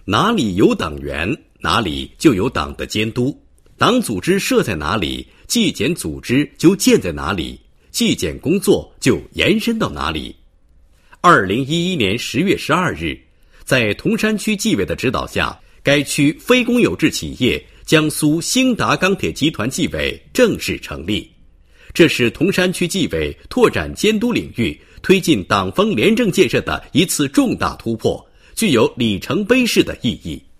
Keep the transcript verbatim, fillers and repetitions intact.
哪里有党员，哪里就有党的监督。党组织设在哪里，纪检组织就建在哪里，纪检工作就延伸到哪里。二零一一年十月十二日，在铜山区纪委的指导下，该区非公有制企业江苏兴达钢铁集团纪委正式成立。这是铜山区纪委拓展监督领域、推进党风廉政建设的一次重大突破，具有里程碑式的意义。